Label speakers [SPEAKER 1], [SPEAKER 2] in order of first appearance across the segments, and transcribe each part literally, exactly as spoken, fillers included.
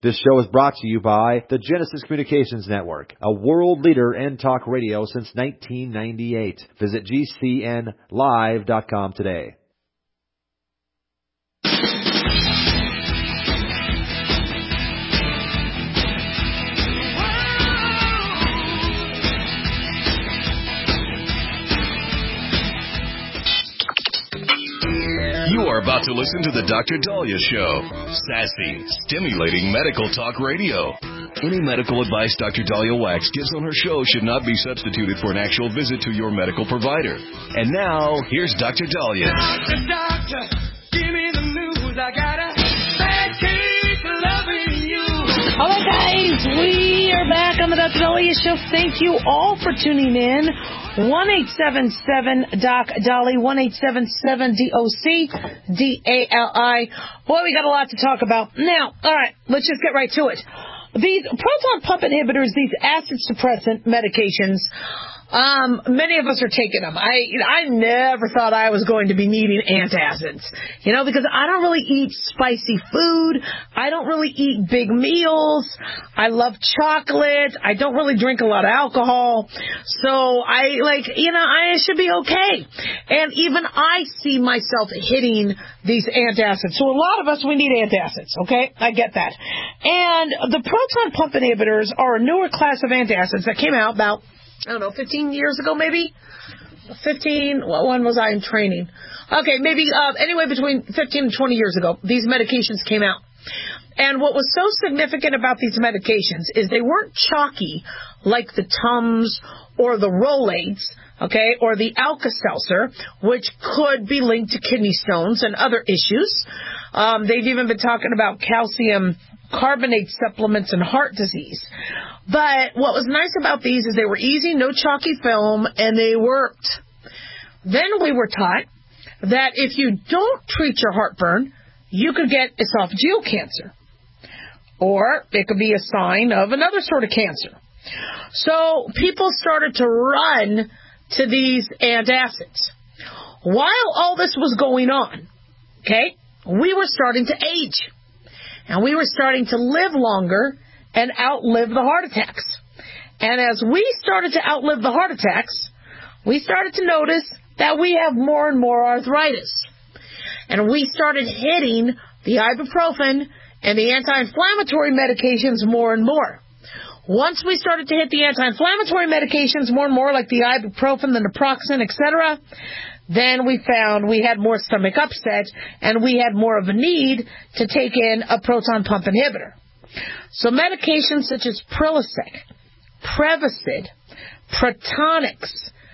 [SPEAKER 1] This show is brought to you by the Genesis Communications Network, a world leader in talk radio since nineteen ninety-eight. Visit G C N live dot com today.
[SPEAKER 2] You are about to listen to the Doctor Daliah Show. Sassy, stimulating medical talk radio. Any medical advice Doctor Daliah Wax gives on her show should not be substituted for an actual visit to your medical provider. And now, here's Doctor Daliah.
[SPEAKER 3] Doctor, doctor, give me the news. I got a bad case of loving you.
[SPEAKER 4] All right, guys, we are back on the Doctor Daliah Show. Thank you all for tuning in. one eight seven seven D O C D A L I, one eight seven seven D O C D A L I. Boy, we got a lot to talk about. Now, all right, let's just get right to it. These proton pump inhibitors, these acid suppressant medications, um, many of us are taking them. I I never thought I was going to be needing antacids, you know, because I don't really eat spicy food. I don't really eat big meals. I love chocolate. I don't really drink a lot of alcohol. So I, like, you know, I should be okay. And even I see myself hitting these antacids. So a lot of us, we need antacids, okay? I get that. And the proton pump inhibitors are a newer class of antacids that came out about, I don't know, fifteen years ago, maybe? fifteen, well, when was I in training? Okay, maybe, uh, anyway, between fifteen and twenty years ago, these medications came out. And what was so significant about these medications is they weren't chalky like the Tums or the Rolaids, okay, or the Alka-Seltzer, which could be linked to kidney stones and other issues. Um, they've even been talking about calcium carbonate supplements and heart disease. But what was nice about these is they were easy, no chalky film, and they worked. Then we were taught that if you don't treat your heartburn, you could get esophageal cancer. Or it could be a sign of another sort of cancer. So people started to run to these antacids. While all this was going on, okay, we were starting to age. And we were starting to live longer and outlive the heart attacks. And as we started to outlive the heart attacks, we started to notice that we have more and more arthritis. And we started hitting the ibuprofen and the anti-inflammatory medications more and more. Once we started to hit the anti-inflammatory medications more and more, like the ibuprofen, the naproxen, et cetera, then we found we had more stomach upset and we had more of a need to take in a proton pump inhibitor. So medications such as Prilosec, Prevacid, Protonix,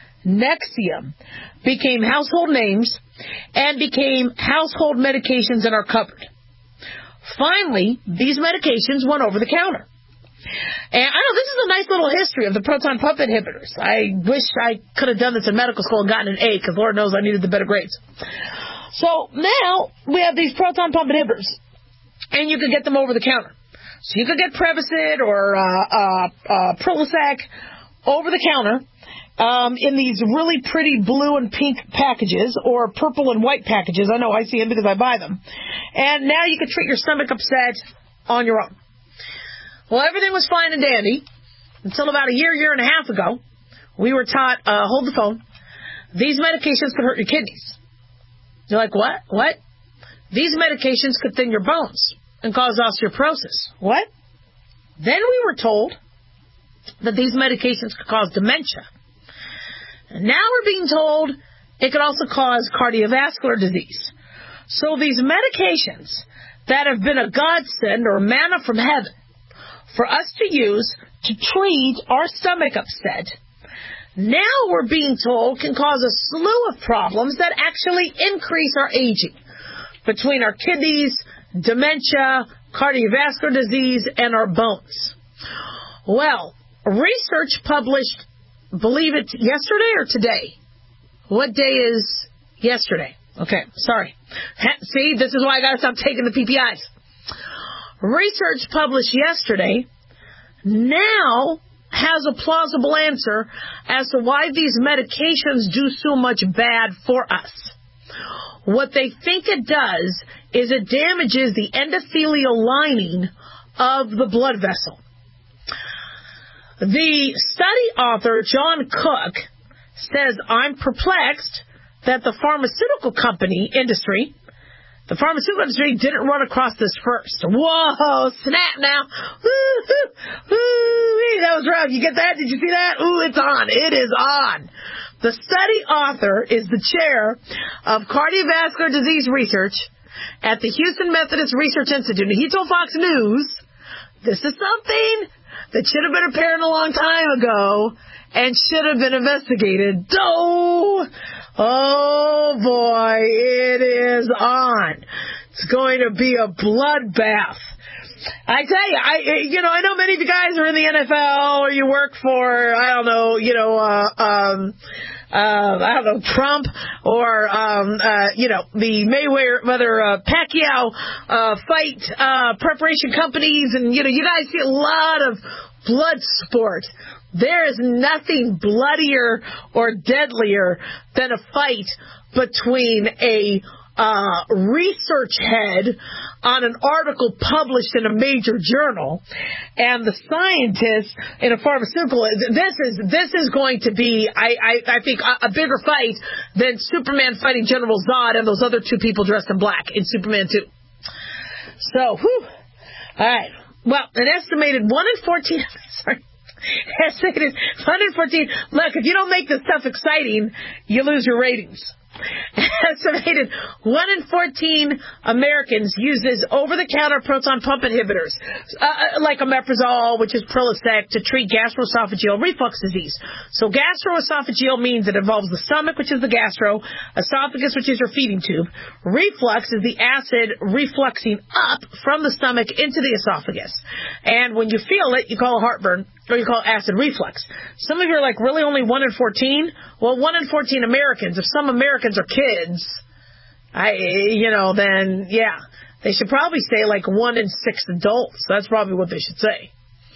[SPEAKER 4] Nexium became household names and became household medications in our cupboard. Finally, these medications went over the counter. And I know this is a nice little history of the proton pump inhibitors. I wish I could have done this in medical school and gotten an A, because Lord knows I needed the better grades. So now we have these proton pump inhibitors, and you can get them over the counter. So you could get Prevacid or uh, uh, uh, Prilosec over the counter um, in these really pretty blue and pink packages or purple and white packages. I know I see them because I buy them. And now you can treat your stomach upset on your own. Well, everything was fine and dandy until about a year, year and a half ago. We were taught, uh, hold the phone, these medications could hurt your kidneys. You're like, what? What? These medications could thin your bones and cause osteoporosis. What? Then we were told that these medications could cause dementia. And now we're being told it could also cause cardiovascular disease. So these medications that have been a godsend or manna from heaven for us to use to treat our stomach upset, now we're being told can cause a slew of problems that actually increase our aging between our kidneys, dementia, cardiovascular disease, and our bones. Well, research published, believe it, yesterday or today? What day is yesterday? Okay, sorry. See, this is why I got to stop taking the P P Is. Research published yesterday now has a plausible answer as to why these medications do so much bad for us. What they think it does is it damages the endothelial lining of the blood vessel. The study author, John Cook, says, I'm perplexed that the pharmaceutical company industry, the pharmaceutical industry didn't run across this first. Whoa, snap now. Woo-hoo-hoo, that was rough. You get that? Did you see that? Ooh, it's on. It is on. The study author is the chair of cardiovascular disease research at the Houston Methodist Research Institute. And he told Fox News, this is something that should have been apparent a long time ago and should have been investigated. Oh, oh boy, it is on. It's going to be a bloodbath. I tell you, I you know, I know many of you guys are in the N F L or you work for, I don't know, you know, uh, um, uh, I don't know, Trump or, um, uh, you know, the Mayweather, uh, Pacquiao, uh, fight, uh, preparation companies. And, you know, you guys see a lot of blood sport. There is nothing bloodier or deadlier than a fight between a uh, research head on an article published in a major journal and the scientist in a pharmaceutical. This is this is going to be, I, I, I think, a, a bigger fight than Superman fighting General Zod and those other two people dressed in black in Superman two. So, whew. All right. Well, an estimated one in fourteen. Sorry. Estimated one in fourteen. Look, if you don't make this stuff exciting, you lose your ratings. Estimated one in fourteen Americans uses over-the-counter proton pump inhibitors, uh, like omeprazole, which is Prilosec, to treat gastroesophageal reflux disease. So gastroesophageal means it involves the stomach, which is the gastro, esophagus, which is your feeding tube. Reflux is the acid refluxing up from the stomach into the esophagus. And when you feel it, you call it heartburn, or you call it acid reflux. Some of you are like, really only one in fourteen? Well, one in fourteen Americans. If some Americans are kids, I, you know, then, yeah, they should probably say like one in six adults. That's probably what they should say.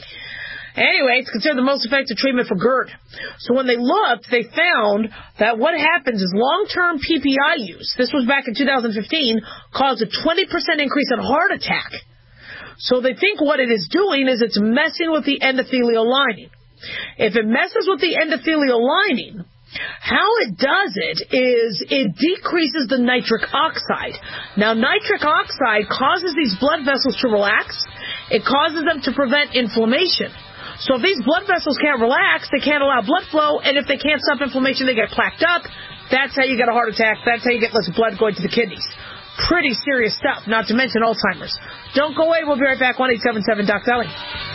[SPEAKER 4] Anyway, it's considered the most effective treatment for GERD. So when they looked, they found that what happens is long-term P P I use, this was back in two thousand fifteen, caused a twenty percent increase in heart attack. So they think what it is doing is it's messing with the endothelial lining. If it messes with the endothelial lining, how it does it is it decreases the nitric oxide. Now, nitric oxide causes these blood vessels to relax. It causes them to prevent inflammation. So if these blood vessels can't relax, they can't allow blood flow, and if they can't stop inflammation, they get plaqued up. That's how you get a heart attack. That's how you get less blood going to the kidneys. Pretty serious stuff, not to mention Alzheimer's. Don't go away. We'll be right back. one eight seven seven Doc Dali.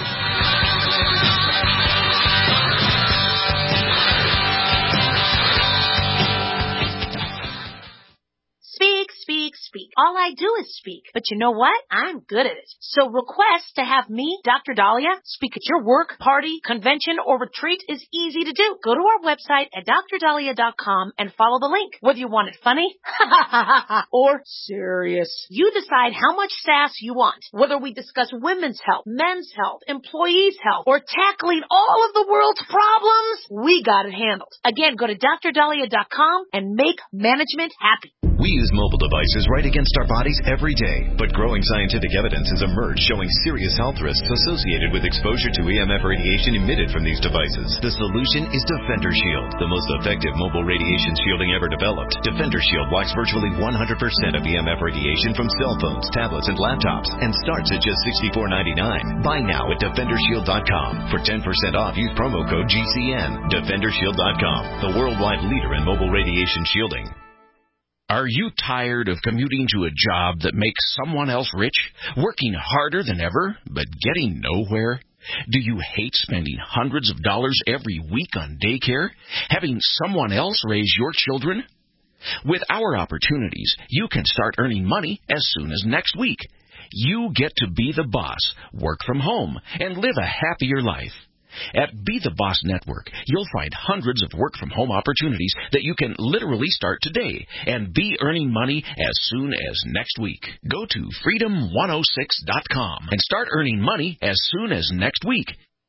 [SPEAKER 5] Speak, speak, speak. All I do is speak. But you know what? I'm good at it. So request to have me, Doctor Dahlia, speak at your work, party, convention, or retreat is easy to do. Go to our website at dr dahlia dot com and follow the link. Whether you want it funny or serious, you decide how much sass you want. Whether we discuss women's health, men's health, employees' health, or tackling all of the world's problems, we got it handled. Again, go to dr dahlia dot com and make management happy.
[SPEAKER 2] We use mobile devices right against our bodies every day, but growing scientific evidence has emerged showing serious health risks associated with exposure to E M F radiation emitted from these devices. The solution is Defender Shield, the most effective mobile radiation shielding ever developed. Defender Shield blocks virtually one hundred percent of E M F radiation from cell phones, tablets, and laptops, and starts at just sixty-four ninety-nine. Buy now at defender shield dot com. For ten percent off, use promo code G C N. defender shield dot com, the worldwide leader in mobile radiation shielding.
[SPEAKER 6] Are you tired of commuting to a job that makes someone else rich, working harder than ever, but getting nowhere? Do you hate spending hundreds of dollars every week on daycare, having someone else raise your children? With our opportunities, you can start earning money as soon as next week. You get to be the boss, work from home, and live a happier life. At Be the Boss Network, you'll find hundreds of work-from-home opportunities that you can literally start today and be earning money as soon as next week. Go to freedom one oh six dot com and start earning money as soon as next week.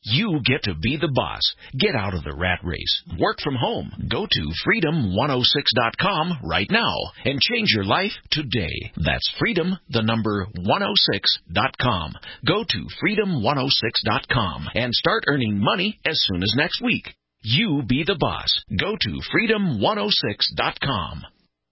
[SPEAKER 6] You get to be the boss. Get out of the rat race. Work from home. Go to freedom one oh six dot com right now and change your life today. That's freedom, the number one oh six dot com. Go to freedom one oh six dot com and start earning money as soon as next week. You be the boss. Go to freedom one oh six dot com.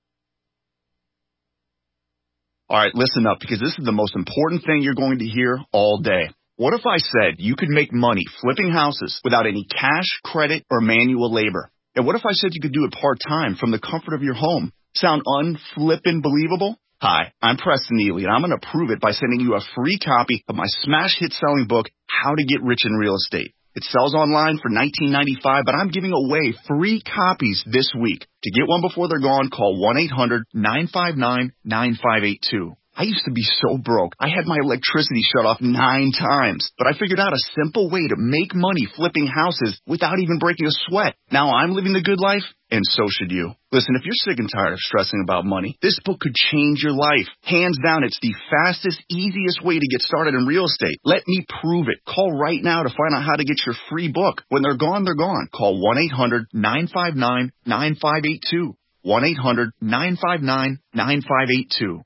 [SPEAKER 7] All right, listen up, because this is the most important thing you're going to hear all day. What if I said you could make money flipping houses without any cash, credit, or manual labor? And what if I said you could do it part-time from the comfort of your home? Sound unflippin' believable? Hi, I'm Preston Neely, and I'm going to prove it by sending you a free copy of my smash hit selling book, How to Get Rich in Real Estate. It sells online for nineteen ninety-five dollars, but I'm giving away free copies this week. To get one before they're gone, call one eight hundred nine five nine nine five eight two. I used to be so broke. I had my electricity shut off nine times, but I figured out a simple way to make money flipping houses without even breaking a sweat. Now I'm living the good life, and so should you. Listen, if you're sick and tired of stressing about money, this book could change your life. Hands down, it's the fastest, easiest way to get started in real estate. Let me prove it. Call right now to find out how to get your free book. When they're gone, they're gone. Call one eight hundred nine five nine nine five eight two. one eight hundred nine five nine nine five eight two.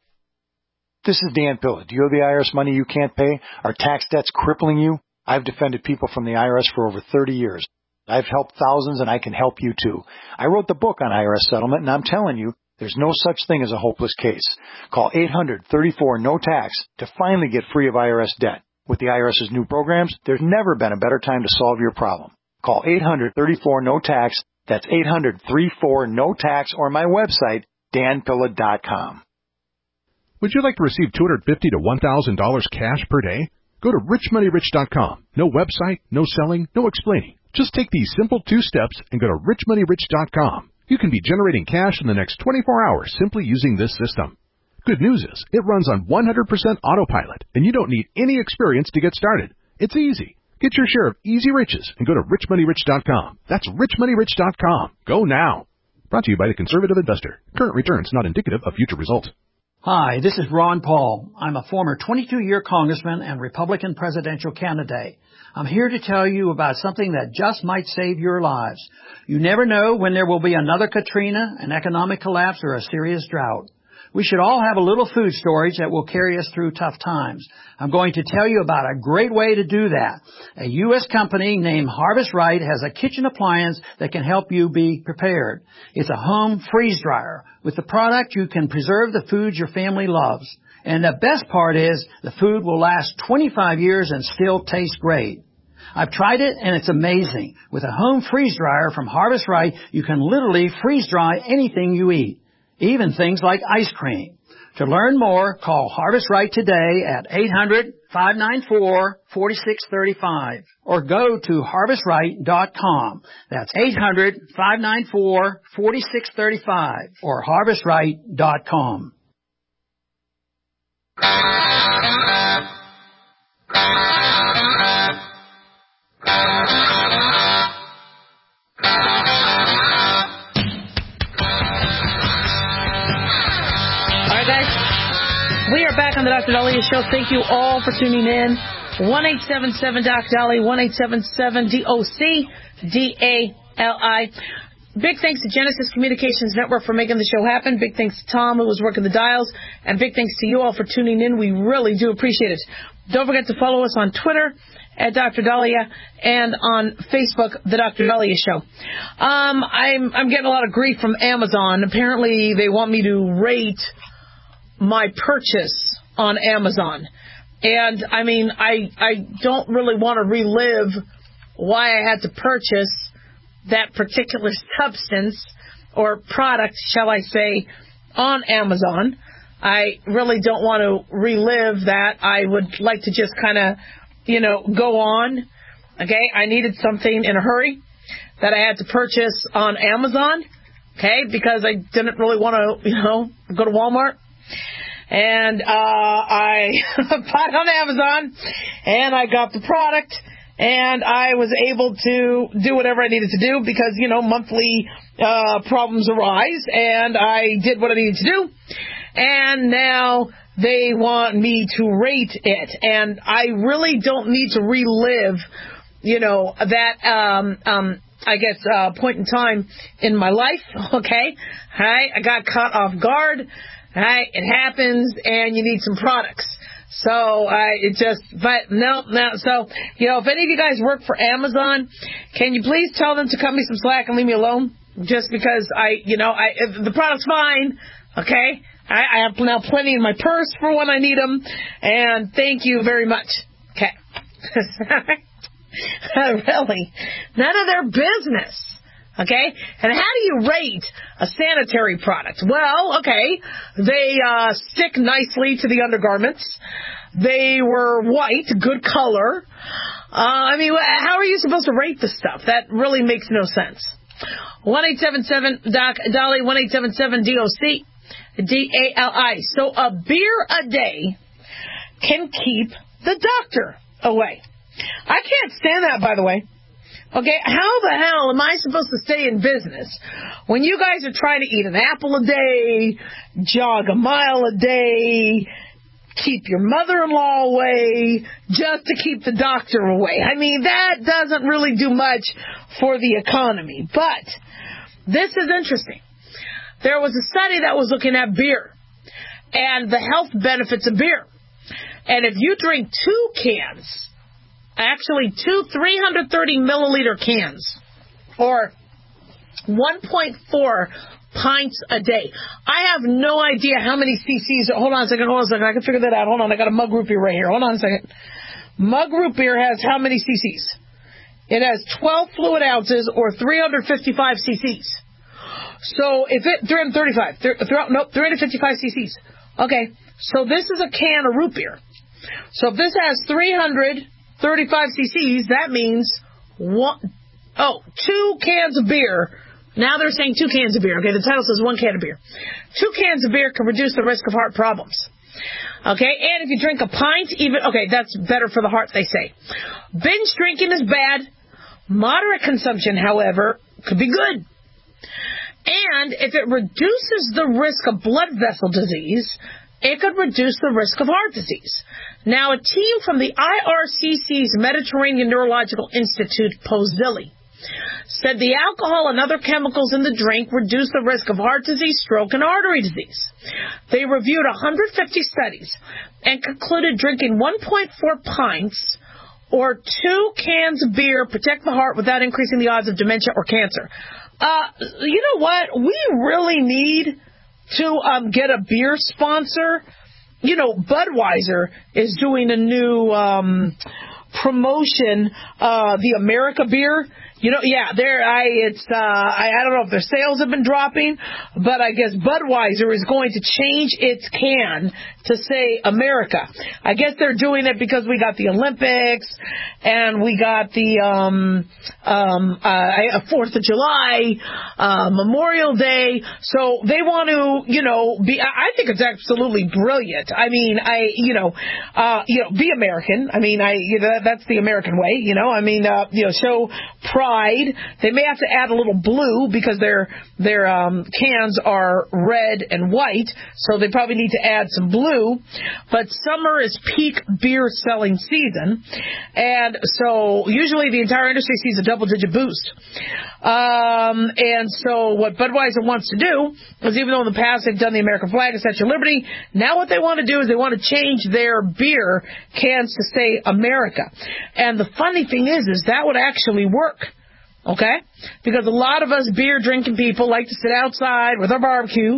[SPEAKER 8] This is Dan Pilla. Do you owe the I R S money you can't pay? Are tax debts crippling you? I've defended people from the I R S for over thirty years. I've helped thousands, and I can help you too. I wrote the book on I R S settlement, and I'm telling you, there's no such thing as a hopeless case. Call eight hundred thirty-four no tax to finally get free of I R S debt. With the IRS's new programs, there's never been a better time to solve your problem. Call eight hundred thirty-four no tax. That's eight hundred thirty-four no tax, or my website, dan pilla dot com.
[SPEAKER 9] Would you like to receive two hundred fifty dollars to one thousand dollars cash per day? Go to rich money rich dot com. No website, no selling, no explaining. Just take these simple two steps and go to rich money rich dot com. You can be generating cash in the next twenty-four hours simply using this system. Good news is, it runs on one hundred percent autopilot, and you don't need any experience to get started. It's easy. Get your share of easy riches and go to rich money rich dot com. That's rich money rich dot com. Go now. Brought to you by the Conservative Investor. Current returns not indicative of future results.
[SPEAKER 10] Hi, this is Ron Paul. I'm a former twenty-two-year congressman and Republican presidential candidate. I'm here to tell you about something that just might save your lives. You never know when there will be another Katrina, an economic collapse, or a serious drought. We should all have a little food storage that will carry us through tough times. I'm going to tell you about a great way to do that. A U S company named Harvest Right has a kitchen appliance that can help you be prepared. It's a home freeze dryer. With the product, you can preserve the foods your family loves. And the best part is, the food will last twenty-five years and still taste great. I've tried it, and it's amazing. With a home freeze dryer from Harvest Right, you can literally freeze dry anything you eat, even things like ice cream. To learn more, call Harvest Right today at eight hundred five nine four four six three five or go to harvest right dot com. That's eight hundred five nine four four six three five or harvest right dot com.
[SPEAKER 4] We are back on the Doctor Daliah Show. Thank you all for tuning in. one eight seven seven Doc Dali, one eight seven seven D O C D A L I. Big thanks to Genesis Communications Network for making the show happen. Big thanks to Tom, who was working the dials. And big thanks to you all for tuning in. We really do appreciate it. Don't forget to follow us on Twitter at Doctor Daliah and on Facebook, The Doctor Daliah Show. Um, I'm, I'm getting a lot of grief from Amazon. Apparently, they want me to rate my purchase on Amazon. And, I mean, I I don't really want to relive why I had to purchase that particular substance or product, shall I say, on Amazon. I really don't want to relive that. I would like to just kind of, you know, go on. Okay, I needed something in a hurry that I had to purchase on Amazon, okay, because I didn't really want to, you know, go to Walmart. And uh, I bought it on Amazon, and I got the product, and I was able to do whatever I needed to do because, you know, monthly uh, problems arise, and I did what I needed to do. And now they want me to rate it, and I really don't need to relive you know, that, um, um, I guess, uh, point in time in my life, okay? Right? I got caught off guard. Right? It happens, and you need some products. So, I it just, but no, no. So, you know, if any of you guys work for Amazon, can you please tell them to cut me some slack and leave me alone? Just because I, you know, I if the product's fine, okay? I, I have now plenty in my purse for when I need them, and thank you very much. Okay. Really, none of their business. Okay? And how do you rate a sanitary product? Well, okay, they uh, stick nicely to the undergarments. They were white, good color. Uh, I mean, how are you supposed to rate this stuff? That really makes no sense. one eight seven seven doc Dolly, one eight seven seven D O C D A L I. So a beer a day can keep the doctor away. I can't stand that, by the way. Okay, how the hell am I supposed to stay in business when you guys are trying to eat an apple a day, jog a mile a day, keep your mother-in-law away, just to keep the doctor away? I mean, that doesn't really do much for the economy. But this is interesting. There was a study that was looking at beer and the health benefits of beer. And if you drink two cans, actually two three hundred thirty milliliter cans, or one point four pints a day. I have no idea how many cc's. Hold on a second, hold on a second. I can figure that out. Hold on, I got a mug root beer right here. Hold on a second. Mug root beer has how many cc's? It has twelve fluid ounces, or three hundred fifty-five cc's. So if it, three hundred thirty-five, th- th- nope, three hundred fifty-five cc's. Okay, so this is a can of root beer. So if this has three hundred thirty-five cc's, that means one, oh, two cans of beer. Now they're saying two cans of beer. Okay, the title says one can of beer. Two cans of beer can reduce the risk of heart problems. Okay, and if you drink a pint, even, okay, that's better for the heart, they say. Binge drinking is bad. Moderate consumption, however, could be good. And if it reduces the risk of blood vessel disease, it could reduce the risk of heart disease. Now, a team from the I R C C's Mediterranean Neurological Institute, Pozzilli, said the alcohol and other chemicals in the drink reduce the risk of heart disease, stroke, and artery disease. They reviewed one hundred fifty studies and concluded drinking one point four pints or two cans of beer protect the heart without increasing the odds of dementia or cancer. Uh, you know what? We really need to um, get a beer sponsor. You know, Budweiser is doing a new um, promotion, uh, the America beer. You know, yeah, there. I it's uh, I, I don't know if their sales have been dropping, but I guess Budweiser is going to change its can to say America. I guess they're doing it because we got the Olympics and we got the um, um, uh, Fourth of July, uh, Memorial Day. So they want to, you know, be. I think it's absolutely brilliant. I mean, I, you know, uh, you know, be American. I mean, I you know, that's the American way. You know, I mean, uh, you know, show pride. They may have to add a little blue because their their um, cans are red and white, so they probably need to add some blue. But summer is peak beer selling season, and so usually the entire industry sees a double-digit boost. Um, and so what Budweiser wants to do is, even though in the past they've done the American flag and Statue of Liberty, now what they want to do is they want to change their beer cans to say America. And the funny thing is, is that would actually work. Okay? Because a lot of us beer drinking people like to sit outside with our barbecue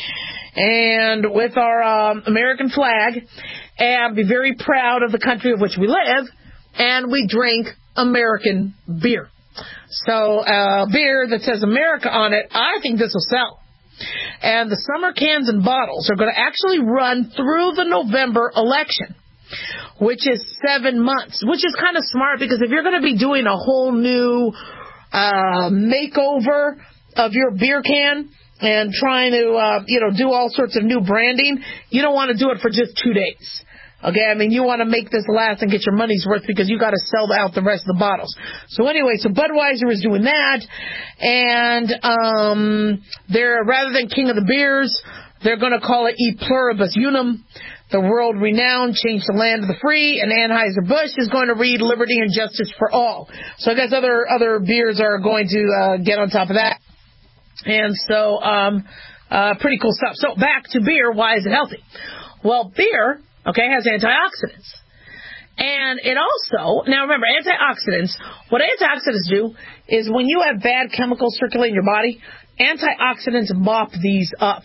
[SPEAKER 4] and with our um, American flag and be very proud of the country of which we live, and we drink American beer. So uh, beer that says America on it, I think this will sell. And the summer cans and bottles are going to actually run through the November election, which is seven months, which is kind of smart, because if you're going to be doing a whole new uh, makeover of your beer can and trying to, uh, you know, do all sorts of new branding, you don't want to do it for just two days. Okay, I mean, you want to make this last and get your money's worth, because you got to sell out the rest of the bottles. So anyway, so Budweiser is doing that, and um, they're, rather than King of the Beers, they're going to call it E Pluribus Unum. the world-renowned Change the Land of the Free, and Anheuser-Busch is going to read Liberty and Justice for All. So I guess other other beers are going to uh, get on top of that. And so, um, uh, pretty cool stuff. So back to beer. Why is it healthy? Well, beer, okay, has antioxidants. And it also, now remember, antioxidants, what antioxidants do is when you have bad chemicals circulating in your body, antioxidants mop these up.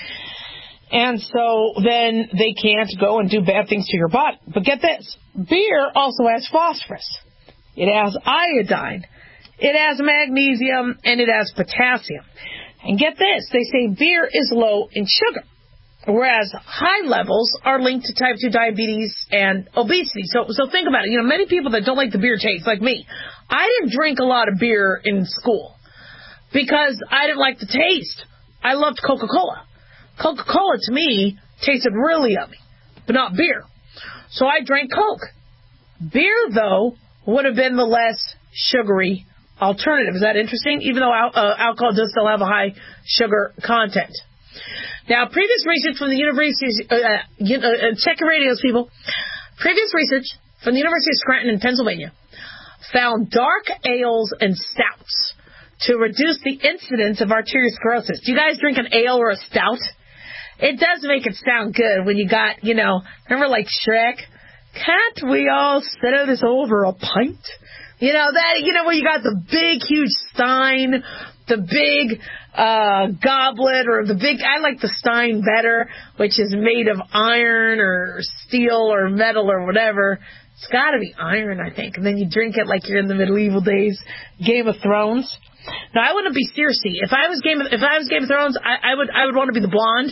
[SPEAKER 4] And so then they can't go and do bad things to your body. But get this, beer also has phosphorus. It has iodine. It has magnesium, and it has potassium. And get this, they say beer is low in sugar, whereas high levels are linked to type two diabetes and obesity. So so think about it. You know, many people that don't like the beer taste, like me, I didn't drink a lot of beer in school because I didn't like the taste. I loved Coca-Cola. Coca-Cola, to me, tasted really yummy, but not beer. So I drank Coke. Beer, though, would have been the less sugary alternative. Is that interesting? Even though al- uh, alcohol does still have a high sugar content. Now, previous research from the University, uh, uh, check your radios, people. Previous research from the University of Scranton in Pennsylvania found dark ales and stouts to reduce the incidence of arteriosclerosis. Do you guys drink an ale or a stout? It does make it sound good when you got, you know, remember like Shrek? Can't we all settle this over a pint? You know, that, you know, where you got the big, huge stein, the big uh goblet, or the big, I like the stein better, which is made of iron or steel or metal or whatever. It's got to be iron, I think. And then you drink it like you're in the medieval days, Game of Thrones. Now, I wouldn't be Cersei. If I was Game of, if I was Game of Thrones, I, I would I would want to be the blonde,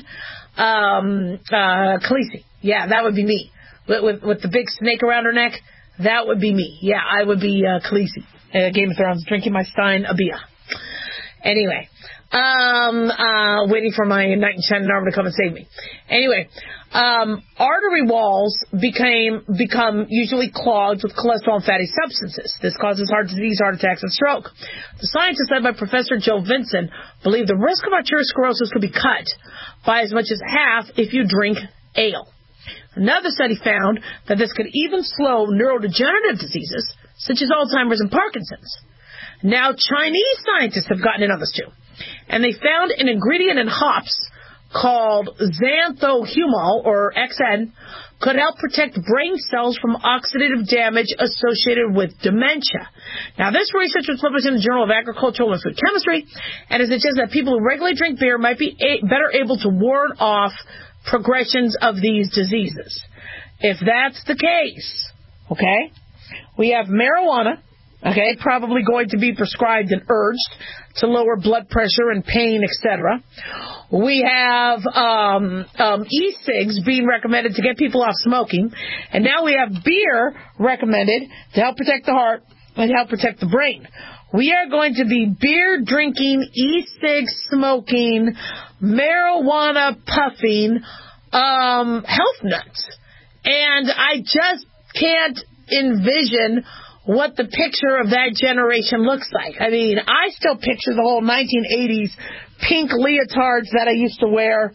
[SPEAKER 4] um, uh, Khaleesi. Yeah, that would be me. With, with with the big snake around her neck, that would be me. Yeah, I would be uh, Khaleesi, uh, Game of Thrones, drinking my stein Abia. Anyway, um, uh, waiting for my knight in shining armor to come and save me. Anyway, um, artery walls became become usually clogged with cholesterol and fatty substances. This causes heart disease, heart attacks, and stroke. The scientists led by Professor Joe Vinson believe the risk of arteriosclerosis could be cut by as much as half if you drink ale. Another study found that this could even slow neurodegenerative diseases such as Alzheimer's and Parkinson's. Now, Chinese scientists have gotten in on this too, and they found an ingredient in hops called xanthohumol, or X N, could help protect brain cells from oxidative damage associated with dementia. Now, this research was published in the Journal of Agricultural and Food Chemistry, and it suggests that people who regularly drink beer might be a- better able to ward off progressions of these diseases. If that's the case, okay, we have marijuana, okay, probably going to be prescribed and urged to lower blood pressure and pain, et cetera. We have um, um, e-cigs being recommended to get people off smoking, and now we have beer recommended to help protect the heart and help protect the brain. We are going to be beer drinking, e-cig smoking, marijuana puffing, um, health nuts. And I just can't envision what the picture of that generation looks like. I mean, I still picture the whole nineteen eighties pink leotards that I used to wear.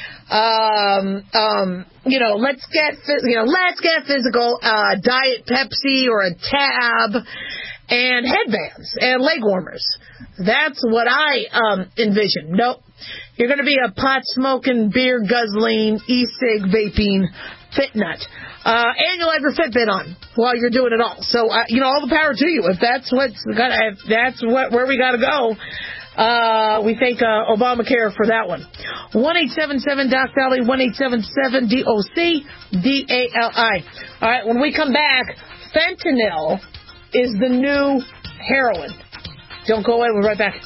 [SPEAKER 4] Um, um, you know, let's get, you know, let's get physical, uh, Diet Pepsi or a Tab, and headbands and leg warmers. That's what I um, envision. Nope. You're going to be a pot-smoking, beer-guzzling, e-cig vaping fit nut. Uh, and you'll have your Fitbit on while you're doing it all. So, uh, you know, all the power to you. If that's what's got, if that's what where we got to go, uh, we thank uh, Obamacare for that one. one eight seven seven D O C D A L I, one eight seven seven D O C D A L I. All right, when we come back, fentanyl is the new heroin. Don't go away. We're right back.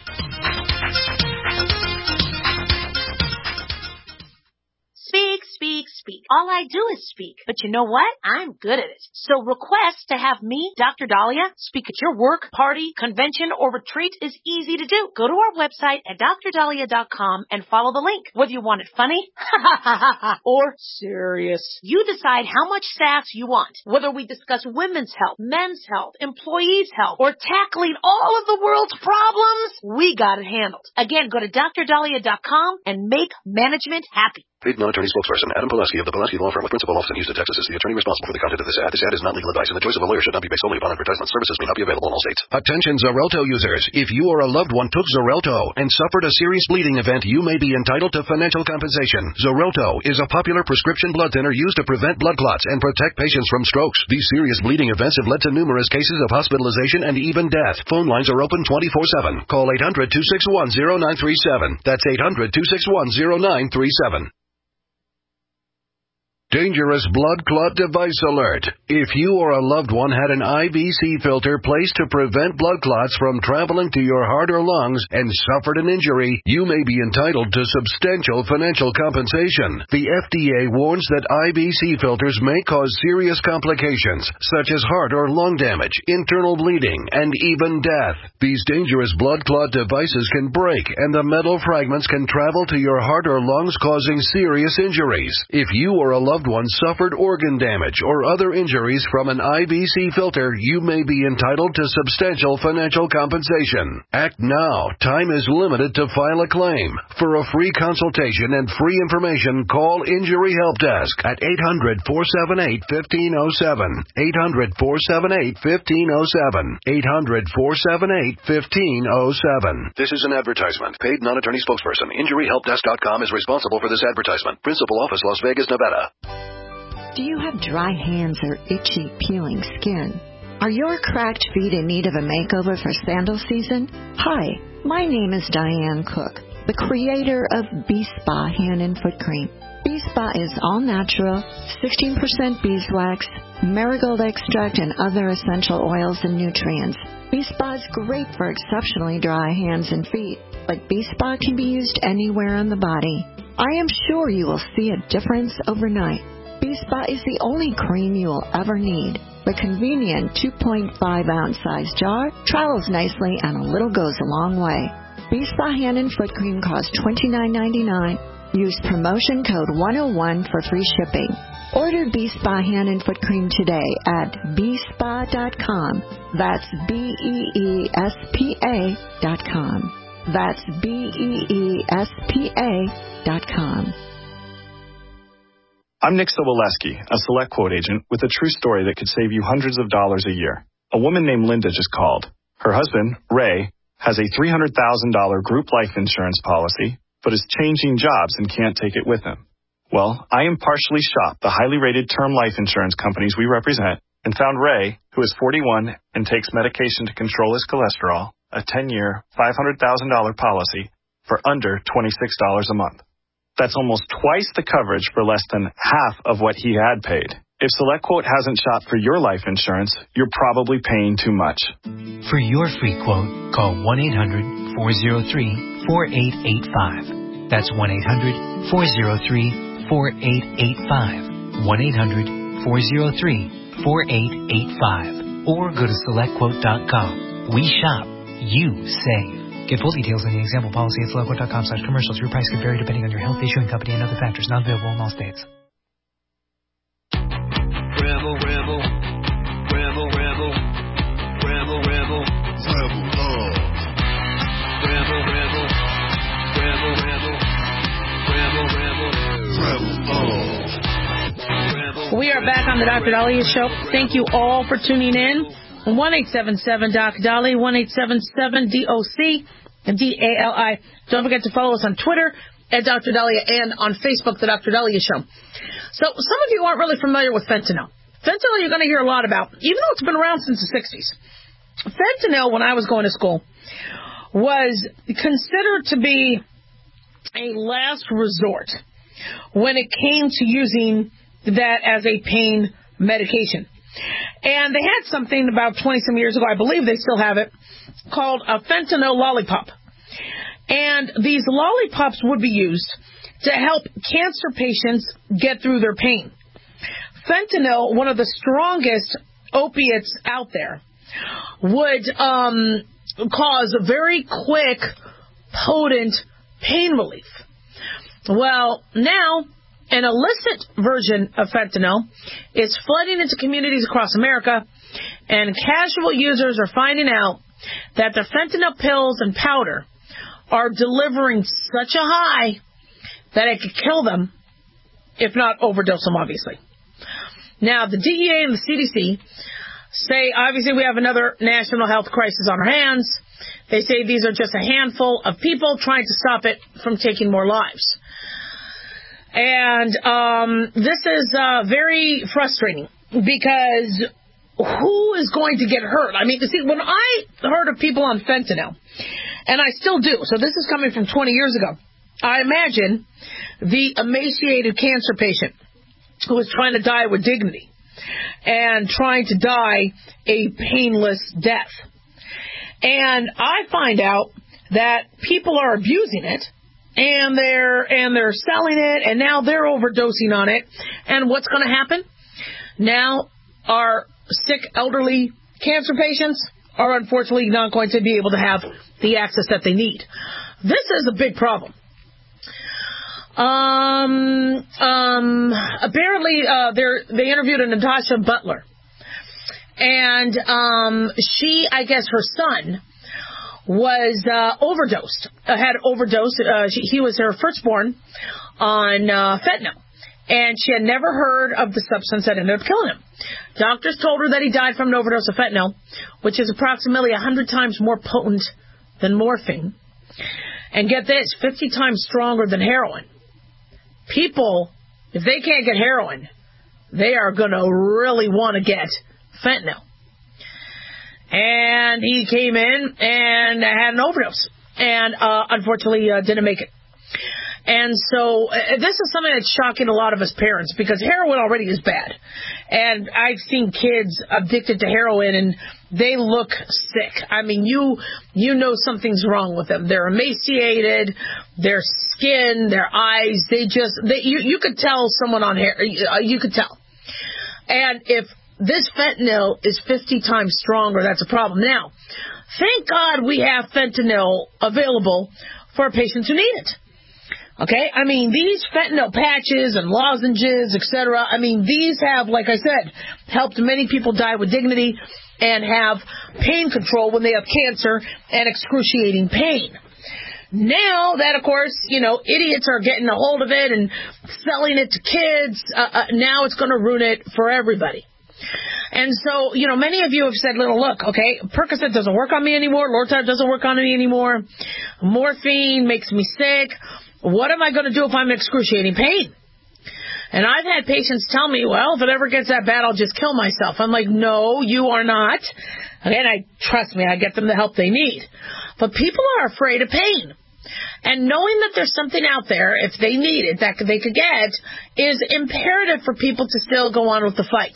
[SPEAKER 5] Speak, speak, speak. All I do is speak. But you know what? I'm good at it. So request to have me, Doctor Dahlia, speak at your work, party, convention, or retreat is easy to do. Go to our website at D R dahlia dot com and follow the link. Whether you want it funny or serious, you decide how much sass you want. Whether we discuss women's health, men's health, employees' health, or tackling all of the world's problems, we got it handled. Again, go to D R dahlia dot com and make management happy.
[SPEAKER 11] Paid non-attorney spokesperson Adam Pileski of the Pileski Law Firm with principal office in Houston, Texas is the attorney responsible for the content of this ad. This ad is not legal advice, and the choice of a lawyer should not be based solely upon advertisement. Services may not be available in all states.
[SPEAKER 12] Attention Xarelto users. If you or a loved one took Xarelto and suffered a serious bleeding event, you may be entitled to financial compensation. Xarelto is a popular prescription blood thinner used to prevent blood clots and protect patients from strokes. These serious bleeding events have led to numerous cases of hospitalization and even death. Phone lines are open twenty-four seven. Call eight hundred, two six one, zero nine three seven. That's eight hundred, two six one, zero nine three seven. Dangerous blood clot device alert. If you or a loved one had an I V C filter placed to prevent blood clots from traveling to your heart or lungs and suffered an injury, you may be entitled to substantial financial compensation. The F D A warns that I V C filters may cause serious complications, such as heart or lung damage, internal bleeding, and even death. These dangerous blood clot devices can break, and the metal fragments can travel to your heart or lungs, causing serious injuries. If you or a loved one suffered organ damage or other injuries from an I V C filter, you may be entitled to substantial financial compensation. Act now. Time is limited to file a claim. For a free consultation and free information, call Injury Help Desk at eight hundred, four seven eight, one five zero seven. eight hundred, four seven eight, one five zero seven. eight hundred, four seven eight, one five zero seven. This is an advertisement. Paid non-attorney spokesperson. Injury Help Desk dot com is responsible for this advertisement. Principal office, Las Vegas, Nevada.
[SPEAKER 13] Do you have dry hands or itchy, peeling skin? Are your cracked feet in need of a makeover for sandal season? Hi, my name is Diane Cook, the creator of B-Spa Hand and Foot Cream. B-Spa is all natural, sixteen percent beeswax, marigold extract, and other essential oils and nutrients. B-Spa is great for exceptionally dry hands and feet, but B-Spa can be used anywhere on the body. I am sure you will see a difference overnight. B-Spa is the only cream you will ever need. The convenient two point five ounce size jar travels nicely, and a little goes a long way. B-Spa Hand and Foot Cream costs twenty-nine ninety-nine. Use promotion code one oh one for free shipping. Order B-Spa Hand and Foot Cream today at B spa dot com. That's B E E S P A dot com. That's B E E S P A dot com.
[SPEAKER 7] I'm Nick Soboleski, a Select Quote agent with a true story that could save you hundreds of dollars a year. A woman named Linda just called. Her husband, Ray, has a three hundred thousand dollars group life insurance policy, but is changing jobs and can't take it with him. Well, I impartially shopped the highly rated term life insurance companies we represent and found Ray, who is forty-one and takes medication to control his cholesterol, a ten-year, five hundred thousand dollars policy for under twenty-six dollars a month. That's almost twice the coverage for less than half of what he had paid. If SelectQuote hasn't shopped for your life insurance, you're probably paying too much.
[SPEAKER 14] For your free quote, call one eight hundred, four oh three, four eight eight five. That's one eight hundred, four oh three, four eight eight five. one eight hundred, four oh three, four eight eight five. Or go to select quote dot com. We shop. You save. Get full details in the example policy at select quote dot com slash commercials. Your price can vary depending on your health, issuing company, and other factors. Not available in all states.
[SPEAKER 3] Rebel, rebel, rebel, rebel, rebel, rebel, rebel love. Rebel, rebel, rebel, rebel, rebel, rebel, rebel love.
[SPEAKER 4] We are back on the Doctor Dahlia Show. Thank you all for tuning in. one eight seven seven Doc Dolly, one eight seven seven D O C D A L I. Don't forget to follow us on Twitter at Doctor Dahlia and on Facebook, The Doctor Dahlia Show. So some of you aren't really familiar with fentanyl. Fentanyl you're going to hear a lot about, even though it's been around since the sixties. Fentanyl, when I was going to school, was considered to be a last resort when it came to using that as a pain medication. And they had something about twenty-some years ago, I believe they still have it, called a fentanyl lollipop. And these lollipops would be used to help cancer patients get through their pain. Fentanyl, one of the strongest opiates out there, would um, cause very quick, potent pain relief. Well, now an illicit version of fentanyl is flooding into communities across America, and casual users are finding out that the fentanyl pills and powder are delivering such a high that it could kill them if not overdose them, obviously. Now, the D E A and the C D C say, obviously, we have another national health crisis on our hands. They say these are just a handful of people trying to stop it from taking more lives. And um, this is uh, very frustrating because who is going to get hurt? I mean, see, when I heard of people on fentanyl, and I still do, so this is coming from twenty years ago, I imagine the emaciated cancer patient who was trying to die with dignity and trying to die a painless death. And I find out that people are abusing it, and they're and they're selling it, and now they're overdosing on it. And what's going to happen? Now our sick elderly cancer patients are unfortunately not going to be able to have the access that they need. This is a big problem. Um, um, apparently, uh, they interviewed a Natasha Butler, and um, she, I guess, her son was uh, overdosed. Uh, had overdosed. Uh, she, he was her firstborn on uh, fentanyl, and she had never heard of the substance that ended up killing him. Doctors told her that he died from an overdose of fentanyl, which is approximately one hundred times more potent than morphine. And get this, fifty times stronger than heroin. People, if they can't get heroin, they are going to really want to get fentanyl. And he came in and had an overdose, and uh, unfortunately uh, didn't make it. And so uh, this is something that's shocking a lot of us parents, because heroin already is bad. And I've seen kids addicted to heroin, and they look sick. I mean, you you know something's wrong with them. They're emaciated, their skin, their eyes, they just, they, you, you could tell someone on hair, you could tell. And if this fentanyl is fifty times stronger, that's a problem. Now, thank God we have fentanyl available for patients who need it. Okay, I mean, these fentanyl patches and lozenges, et cetera, I mean, these have, like I said, helped many people die with dignity and have pain control when they have cancer and excruciating pain. Now that, of course, you know, idiots are getting a hold of it and selling it to kids, uh, uh, now it's going to ruin it for everybody. And so, you know, many of you have said, little, look, okay, Percocet doesn't work on me anymore, Lortab doesn't work on me anymore, morphine makes me sick. What am I going to do if I'm in excruciating pain? And I've had patients tell me, well, if it ever gets that bad, I'll just kill myself. I'm like, no, you are not. Again, I trust me, I get them the help they need. But people are afraid of pain. And knowing that there's something out there, if they need it, that they could get, is imperative for people to still go on with the fight.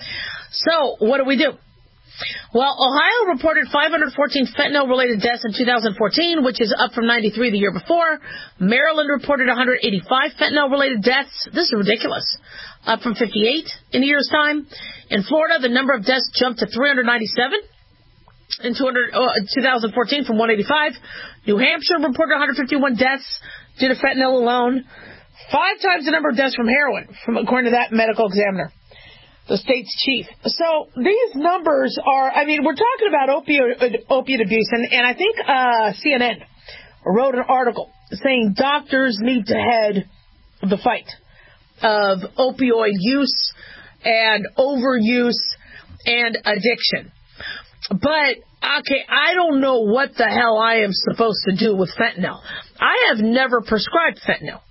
[SPEAKER 4] So, what do we do? Well, Ohio reported five hundred fourteen fentanyl-related deaths in two thousand fourteen, which is up from ninety-three the year before. Maryland reported one hundred eighty-five fentanyl-related deaths. This is ridiculous. Up from fifty-eight in a year's time. In Florida, the number of deaths jumped to three hundred ninety-seven in two thousand fourteen from one hundred eighty-five. New Hampshire reported one hundred fifty-one deaths due to fentanyl alone. Five times the number of deaths from heroin, from according to that medical examiner, the state's chief. So these numbers are, I mean, we're talking about opioid, opiate abuse, and, and I think uh, C N N wrote an article saying doctors need to head the fight of opioid use and overuse and addiction. But, okay, I don't know what the hell I am supposed to do with fentanyl. I have never prescribed fentanyl.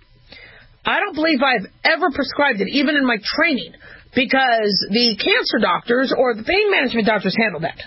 [SPEAKER 4] I don't believe I've ever prescribed it, even in my training, because the cancer doctors or the pain management doctors handle that.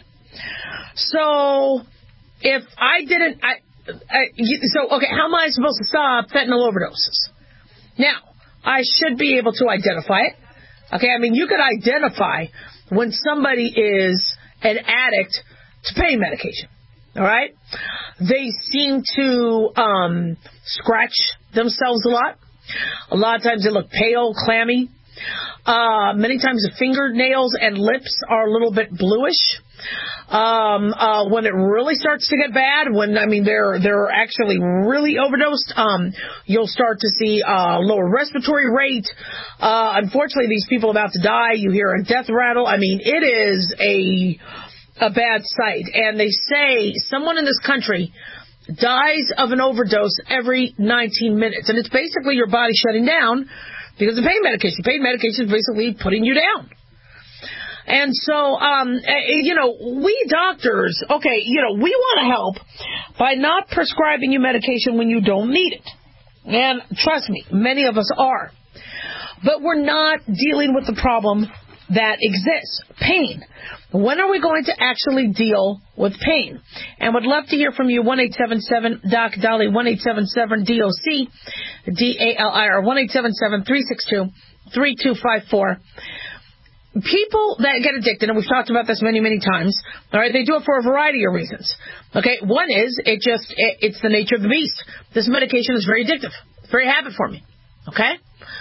[SPEAKER 4] So, if I didn't, I, I, so, okay, how am I supposed to stop fentanyl overdoses? Now, I should be able to identify it. Okay, I mean, you could identify when somebody is an addict to pain medication. All right? They seem to um, scratch themselves a lot. A lot of times they look pale, clammy. Uh, many times the fingernails and lips are a little bit bluish. Um, uh, when it really starts to get bad, when, I mean, they're, they're actually really overdosed, um, you'll start to see, uh, lower respiratory rate. Uh, unfortunately, these people are about to die. You hear a death rattle. I mean, it is a, a bad sight. And they say someone in this country dies of an overdose every nineteen minutes. And it's basically your body shutting down because of pain medication. Pain medication is basically putting you down. And so, um, you know, we doctors, okay, you know, we want to help by not prescribing you medication when you don't need it. And trust me, many of us are. But we're not dealing with the problem that exists, pain. When are we going to actually deal with pain? And would love to hear from you, one eight seven seven D O C D O L Y, one eight seven seven D O C D A L I, or one eight seven seven, three six two, three two five four. People that get addicted, and we've talked about this many, many times, all right, they do it for a variety of reasons. Okay, one is it just, it, it's the nature of the beast. This medication is very addictive. It's very habit forming. Okay?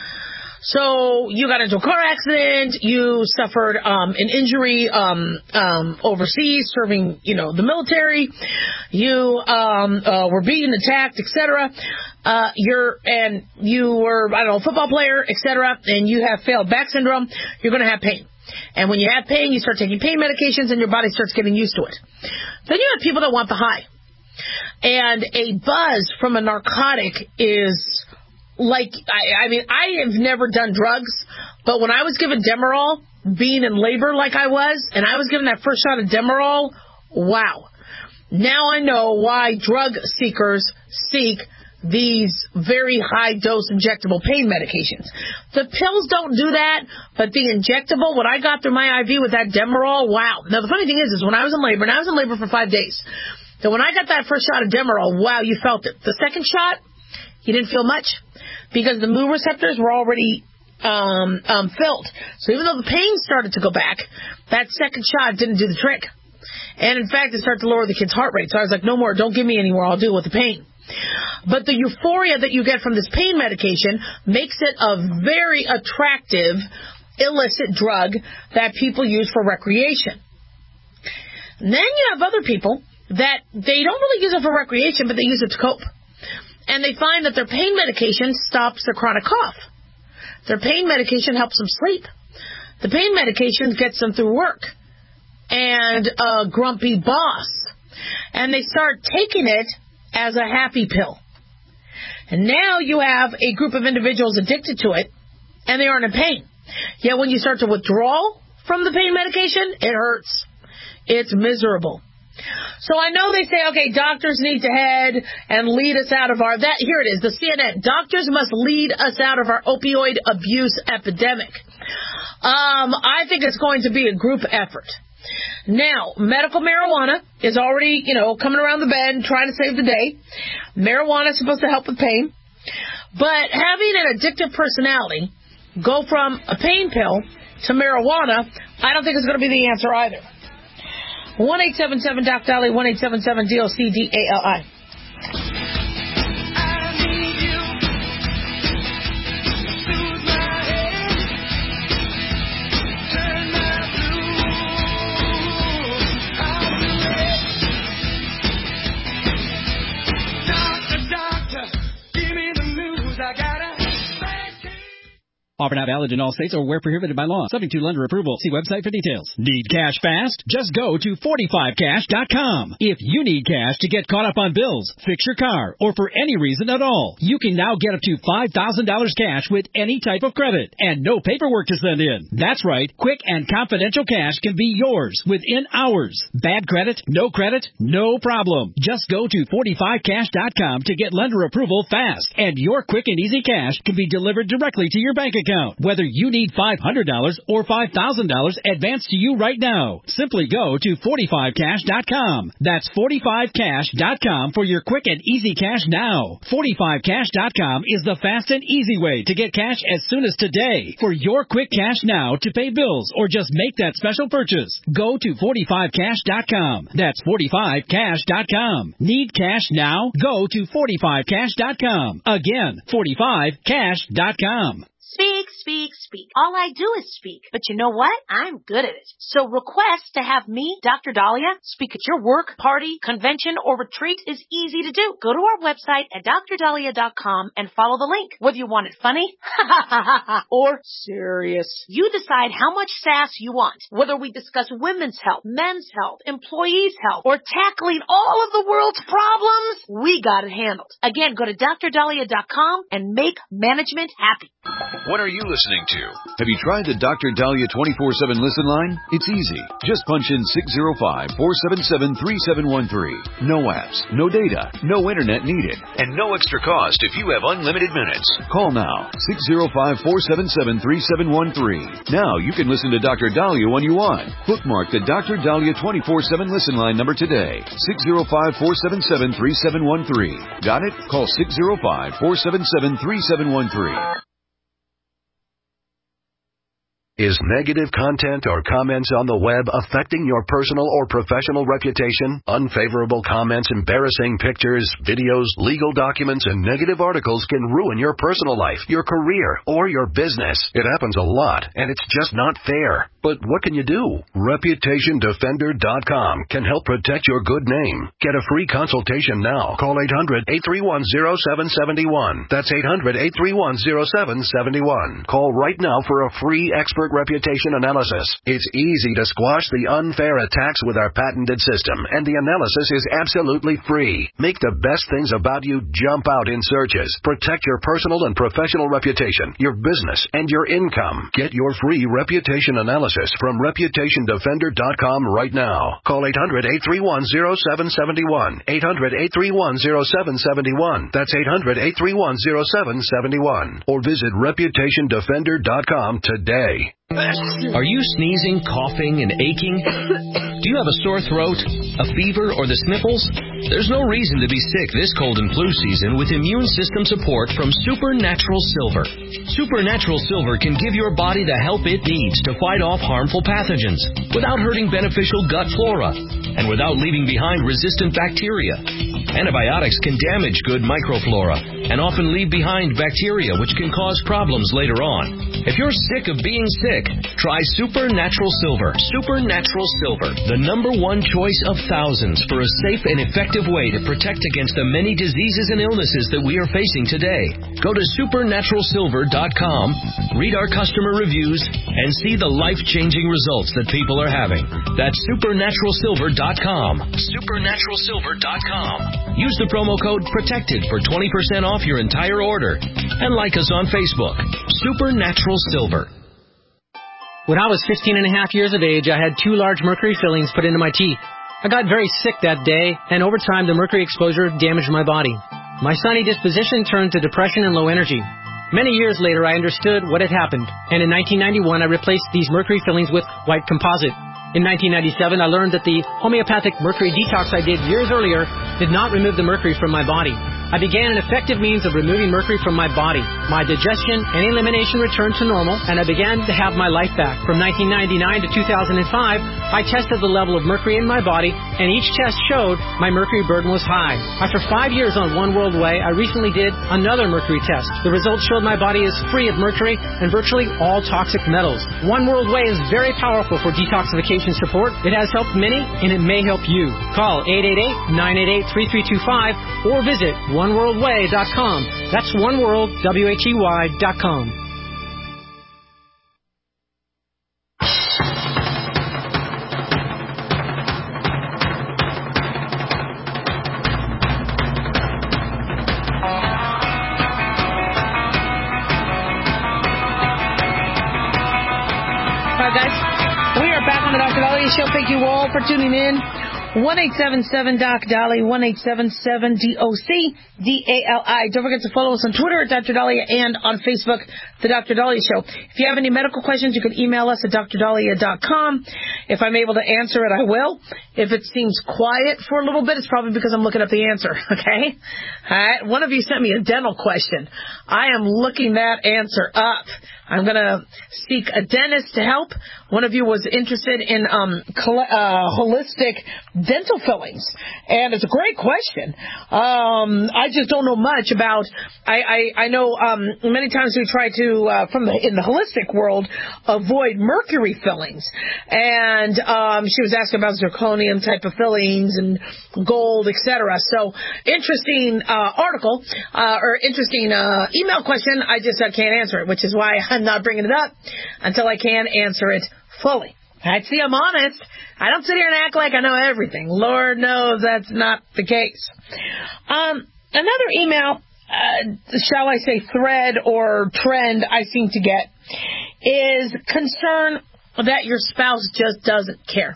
[SPEAKER 4] So you got into a car accident, you suffered um, an injury um, um, overseas, serving, you know, the military, you um, uh, were beaten, attacked, et cetera. Uh, you're and you were, I don't know, a football player, et cetera, and you have failed back syndrome. You're going to have pain, and when you have pain, you start taking pain medications, and your body starts getting used to it. Then you have people that want the high, and a buzz from a narcotic is. Like, I, I mean, I have never done drugs, but when I was given Demerol, being in labor like I was, and I was given that first shot of Demerol, wow. Now I know why drug seekers seek these very high-dose injectable pain medications. The pills don't do that, but the injectable, what I got through my I V with that Demerol, wow. Now, the funny thing is, is when I was in labor, and I was in labor for five days, so when I got that first shot of Demerol, wow, you felt it. The second shot, you didn't feel much because the M U receptors were already um, um, filled. So even though the pain started to go back, that second shot didn't do the trick. And in fact, it started to lower the kid's heart rate. So I was like, no more, don't give me any more, I'll deal with the pain. But the euphoria that you get from this pain medication makes it a very attractive, illicit drug that people use for recreation. And then you have other people that they don't really use it for recreation, but they use it to cope. And they find that their pain medication stops their chronic cough. Their pain medication helps them sleep. The pain medication gets them through work and a grumpy boss. And they start taking it as a happy pill. And now you have a group of individuals addicted to it, and they aren't in pain. Yet when you start to withdraw from the pain medication, it hurts. It's miserable. So I know they say, okay, doctors need to head and lead us out of our, that, here it is, the C N N, doctors must lead us out of our opioid abuse epidemic. Um, I think it's going to be a group effort. Now, medical marijuana is already, you know, coming around the bend, trying to save the day. Marijuana is supposed to help with pain. But having an addictive personality go from a pain pill to marijuana, I don't think is going to be the answer either. one eight seven seven D O C D O L Y, one eight seven seven D O C D A L I.
[SPEAKER 15] Offer not valid in all states or where prohibited by law. Subject to lender approval. See website for details. Need cash fast? Just go to forty-five cash dot com. If you need cash to get caught up on bills, fix your car, or for any reason at all, you can now get up to five thousand dollars cash with any type of credit and no paperwork to send in. That's right. Quick and confidential cash can be yours within hours. Bad credit? No credit? No problem. Just go to forty-five cash dot com to get lender approval fast, and your quick and easy cash can be delivered directly to your bank account. Whether you need five hundred dollars or five thousand dollars advanced to you right now, simply go to forty-five cash dot com. That's forty-five cash dot com for your quick and easy cash now. forty-five cash dot com is the fast and easy way to get cash as soon as today. For your quick cash now to pay bills or just make that special purchase, go to forty-five cash dot com. That's forty-five cash dot com. Need cash now? Go to forty-five cash dot com. Again, forty-five cash dot com.
[SPEAKER 5] Speak, speak, speak. All I do is speak. But you know what? I'm good at it. So request to have me, Doctor Dahlia, speak at your work, party, convention, or retreat is easy to do. Go to our website at dr dahlia dot com and follow the link. Whether you want it funny or serious, you decide how much sass you want. Whether we discuss women's health, men's health, employees' health, or tackling all of the world's problems, we got it handled. Again, go to dr dahlia dot com and make management happy.
[SPEAKER 2] What are you listening to?
[SPEAKER 16] Have you tried the Doctor Dahlia twenty-four seven listen line? It's easy. Just punch in six zero five, four seven seven, three seven one three. No apps, no data, no internet needed.
[SPEAKER 2] And no extra cost if you have unlimited minutes.
[SPEAKER 16] Call now, six zero five, four seven seven, three seven one three. Now you can listen to Doctor Dahlia when you want. Bookmark the Doctor Dahlia twenty-four seven listen line number today. six zero five, four seven seven, three seven one three. Got it? Call six zero five, four seven seven, three seven one three.
[SPEAKER 12] Is negative content or comments on the web affecting your personal or professional reputation? Unfavorable comments, embarrassing pictures, videos, legal documents, and negative articles can ruin your personal life, your career, or your business. It happens a lot, and it's just not fair. But what can you do? Reputation Defender dot com can help protect your good name. Get a free consultation now. Call eight hundred, eight three one, zero seven seven one. That's eight hundred, eight three one, zero seven seven one. Call right now for a free expert reputation analysis. It's easy to squash the unfair attacks with our patented system, and the analysis is absolutely free. Make the best things about you jump out in searches. Protect your personal and professional reputation, your business, and your income. Get your free reputation analysis from Reputation Defender dot com right now. Call eight hundred, eight three one, zero seven seven one. eight hundred, eight three one, zero seven seven one. That's eight hundred, eight three one, zero seven seven one. Or visit Reputation Defender dot com today.
[SPEAKER 17] Are you sneezing, coughing, and aching? Do you have a sore throat, a fever, or the sniffles? There's no reason to be sick this cold and flu season with immune system support from Supernatural Silver. Supernatural Silver can give your body the help it needs to fight off harmful pathogens without hurting beneficial gut flora and without leaving behind resistant bacteria. Antibiotics can damage good microflora and often leave behind bacteria which can cause problems later on. If you're sick of being sick, try Supernatural Silver. Supernatural Silver, the number one choice of thousands for a safe and effective way to protect against the many diseases and illnesses that we are facing today. Go to Supernatural Silver dot com, read our customer reviews, and see the life-changing results that people are having. That's Supernatural Silver dot com. Supernatural Silver dot com. Use the promo code PROTECTED for twenty percent off your entire order. And like us on Facebook. Supernatural Silver.
[SPEAKER 18] When I was fifteen and a half years of age, I had two large mercury fillings put into my teeth. I got very sick that day, and over time the mercury exposure damaged my body. My sunny disposition turned to depression and low energy. Many years later, I understood what had happened, and in nineteen ninety-one, I replaced these mercury fillings with white composite. In nineteen ninety-seven, I learned that the homeopathic mercury detox I did years earlier did not remove the mercury from my body. I began an effective means of removing mercury from my body. My digestion and elimination returned to normal, and I began to have my life back. From nineteen ninety-nine to two thousand five, I tested the level of mercury in my body, and each test showed my mercury burden was high. After five years on One World Way, I recently did another mercury test. The results showed my body is free of mercury and virtually all toxic metals. One World Way is very powerful for detoxification support. It has helped many, and it may help you. Call eight eight eight, nine eight eight, three three two five or visit one world way dot com. That's one world, W H E Y dot com.
[SPEAKER 4] Hi, guys. We are back on the Doctor Dahlia Show. Thank you all for tuning in. one eight seven seven Doc Dali, one eight seven seven D O C D A L I. Don't forget to follow us on Twitter at Doctor Dahlia and on Facebook, The Doctor Dahlia Show. If you have any medical questions, you can email us at Dr Dahlia dot com. If I'm able to answer it, I will. If it seems quiet for a little bit, it's probably because I'm looking up the answer, okay? All right. One of you sent me a dental question. I am looking that answer up. I'm going to seek a dentist to help. One of you was interested in um, uh, holistic dental fillings, and it's a great question. Um, I just don't know much about. I I, I know um, many times we try to uh, from the in the holistic world avoid mercury fillings, and um, she was asking about zirconium type of fillings and gold, et cetera. So interesting uh, article uh, or interesting uh, email question. I just I can't answer it, which is why I'm not bringing it up until I can answer it fully. I see, I'm honest. I don't sit here and act like I know everything. Lord knows that's not the case. Um, another email uh, shall I say, thread or trend I seem to get is concern that your spouse just doesn't care.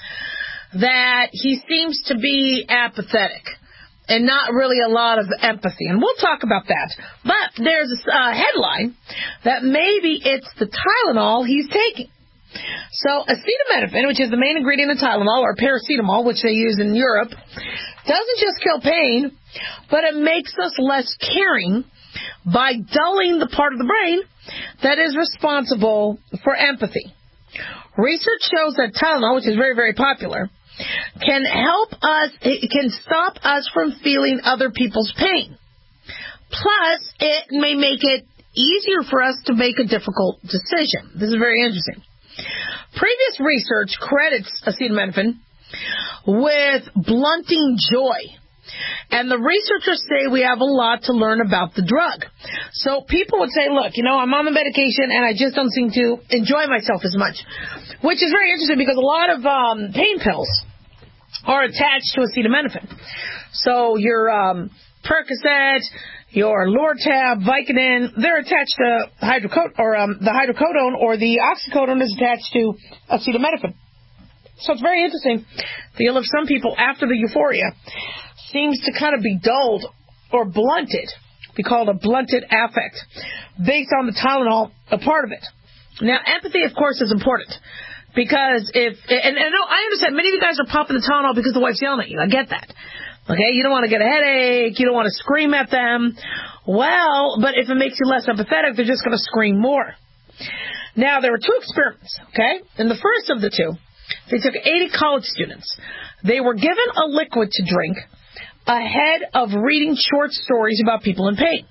[SPEAKER 4] That he seems to be apathetic and not really a lot of empathy. And we'll talk about that. But there's a uh, headline that maybe it's the Tylenol he's taking. So acetaminophen, which is the main ingredient of Tylenol, or paracetamol, which they use in Europe, doesn't just kill pain, but it makes us less caring by dulling the part of the brain that is responsible for empathy. Research shows that Tylenol, which is very, very popular, can help us, it can stop us from feeling other people's pain. Plus, it may make it easier for us to make a difficult decision. This is very interesting. Previous research credits acetaminophen with blunting joy. And the researchers say we have a lot to learn about the drug. So people would say, look, you know, I'm on the medication and I just don't seem to enjoy myself as much. Which is very interesting because a lot of um, pain pills are attached to acetaminophen. So your um, Percocet, your Lortab, Vicodin, they're attached to hydrocodone, or um, the hydrocodone or the oxycodone is attached to acetaminophen. So it's very interesting. Feel of some people after the euphoria seems to kind of be dulled or blunted. We call it a blunted affect based on the Tylenol, a part of it. Now, empathy, of course, is important because if, and, and I understand many of you guys are popping the Tylenol because the wife's yelling at you. I get that. Okay, you don't want to get a headache. You don't want to scream at them. Well, but if it makes you less empathetic, they're just going to scream more. Now, there were two experiments, okay? In the first of the two, they took eighty college students. They were given a liquid to drink ahead of reading short stories about people in pain.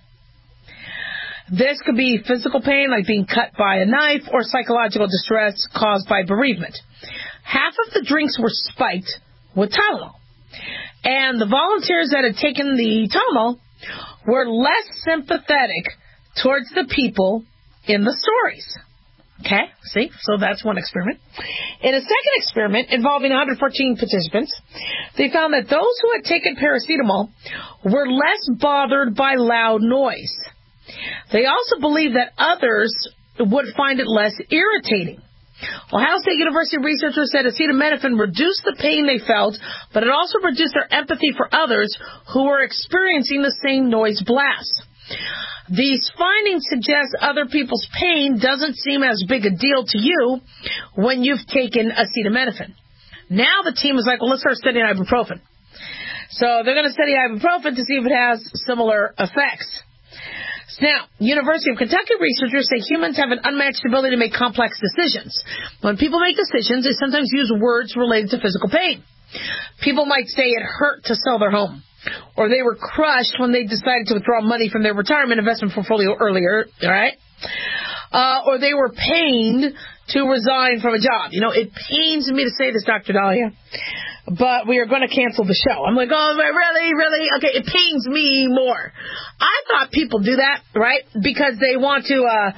[SPEAKER 4] This could be physical pain, like being cut by a knife, or psychological distress caused by bereavement. Half of the drinks were spiked with Tylenol. And the volunteers that had taken the Tylenol were less sympathetic towards the people in the stories. Okay, see? So that's one experiment. In a second experiment involving one hundred fourteen participants, they found that those who had taken paracetamol were less bothered by loud noise. They also believed that others would find it less irritating. Ohio State University researchers said acetaminophen reduced the pain they felt, but it also reduced their empathy for others who were experiencing the same noise blast. These findings suggest other people's pain doesn't seem as big a deal to you when you've taken acetaminophen. Now the team is like, well, let's start studying ibuprofen. So they're going to study ibuprofen to see if it has similar effects. Now, University of Kentucky researchers say humans have an unmatched ability to make complex decisions. When people make decisions, they sometimes use words related to physical pain. People might say it hurt to sell their home, or they were crushed when they decided to withdraw money from their retirement investment portfolio earlier, all right? Uh, or they were pained to resign from a job. You know, it pains me to say this, Doctor Dahlia, but we are going to cancel the show. I'm like, oh, really, really? Okay, it pains me more. I thought people do that, right, because they want to uh,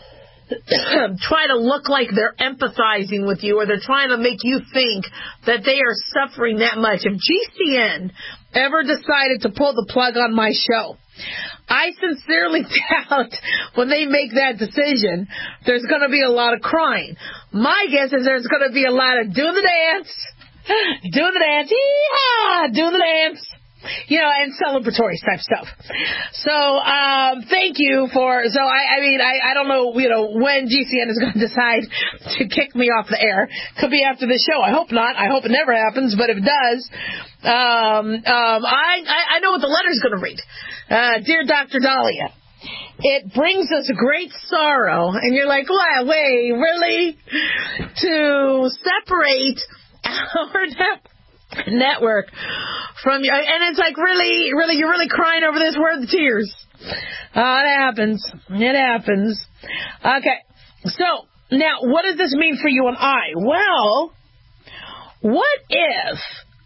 [SPEAKER 4] try to look like they're empathizing with you, or they're trying to make you think that they are suffering that much. If G C N ever decided to pull the plug on my show, I sincerely doubt when they make that decision, there's going to be a lot of crying. My guess is there's going to be a lot of doing the dance, doing the dance, yeah, doing the dance, you know, and celebratory type stuff. So, um, thank you for, so I, I mean, I, I don't know, you know, when G C N is going to decide to kick me off the air. Could be after this show. I hope not. I hope it never happens, but if it does, um, um, I, I, I know what the letter's going to read. Uh, Dear Doctor Dahlia, it brings us great sorrow. And you're like, wow, wait, really? To separate our net- network from you. And it's like, really, really, you're really crying over this? Where are the tears? Uh, it happens. It happens. Okay. So, now, what does this mean for you and I? Well, what if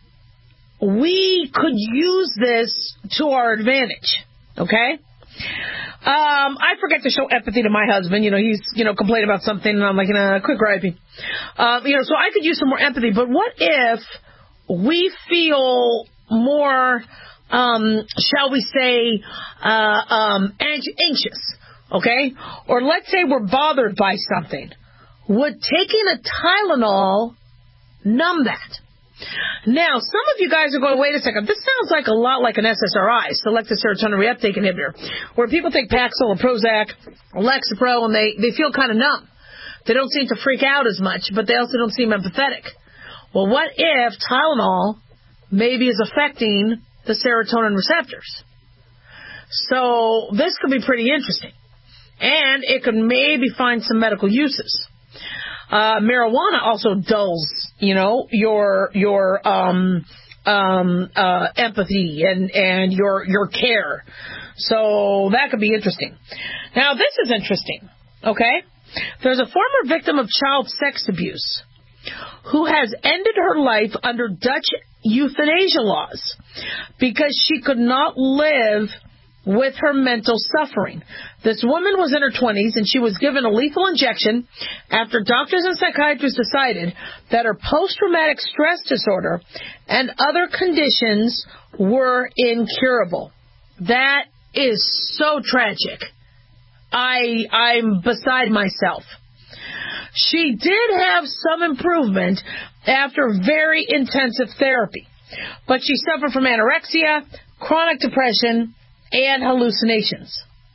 [SPEAKER 4] we could use this to our advantage, okay? Um, I forget to show empathy to my husband. You know, he's, you know, complaining about something, and I'm like, nah, quit griping. Um, you know, so I could use some more empathy. But what if we feel more um, shall we say, uh, um, anxious, okay? Or let's say we're bothered by something. Would taking a Tylenol numb that? Now, some of you guys are going, wait a second, this sounds like a lot like an S S R I, selective serotonin reuptake inhibitor, where people take Paxil or Prozac or Lexapro and they, they feel kind of numb. They don't seem to freak out as much, but they also don't seem empathetic. Well, what if Tylenol maybe is affecting the serotonin receptors? So this could be pretty interesting. And it could maybe find some medical uses. Uh, marijuana also dulls, you know, your, your, um, um, uh, empathy and, and your, your care. So that could be interesting. Now, this is interesting, okay? There's a former victim of child sex abuse who has ended her life under Dutch euthanasia laws because she could not live with her mental suffering. This woman was in her twenties, and she was given a lethal injection after doctors and psychiatrists decided that her post-traumatic stress disorder and other conditions were incurable. That is so tragic. I, I'm beside myself. She did have some improvement after very intensive therapy, but she suffered from anorexia, chronic depression, and hallucinations.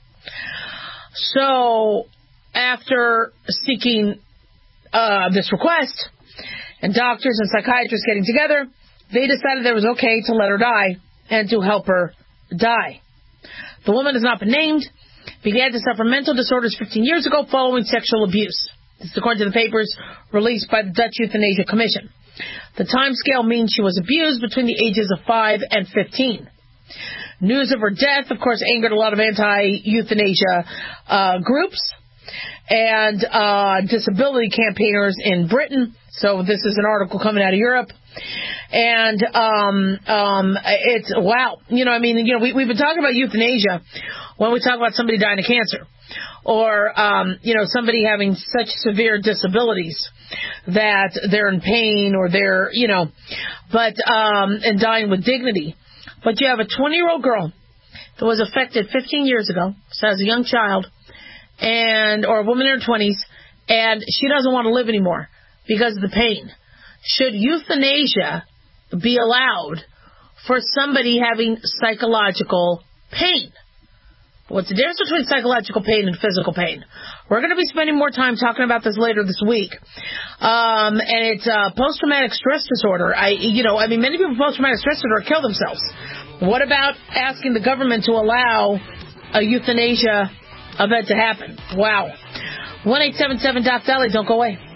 [SPEAKER 4] So, after seeking uh, this request, and doctors and psychiatrists getting together, they decided that it was okay to let her die and to help her die. The woman has not been named, began to suffer mental disorders fifteen years ago following sexual abuse. This is according to the papers released by the Dutch Euthanasia Commission. The time scale means she was abused between the ages of five and fifteen. News of her death, of course, angered a lot of anti-euthanasia uh, groups and uh, disability campaigners in Britain. So this is an article coming out of Europe. And um, um, it's, wow. You know, I mean, you know, we, we've been talking about euthanasia when we talk about somebody dying of cancer or, um, you know, somebody having such severe disabilities that they're in pain or they're, you know, but um, and dying with dignity. But you have a twenty-year-old girl that was affected fifteen years ago, so as a young child, and or a woman in her twenties, and she doesn't want to live anymore because of the pain. Should euthanasia be allowed for somebody having psychological pain? What's the difference between psychological pain and physical pain? We're going to be spending more time talking about this later this week. Um, and it's uh, post-traumatic stress disorder. I, you know, I mean, many people with post-traumatic stress disorder kill themselves. What about asking the government to allow a euthanasia event to happen? Wow. one eight seven seven Doc Dolly, don't go away.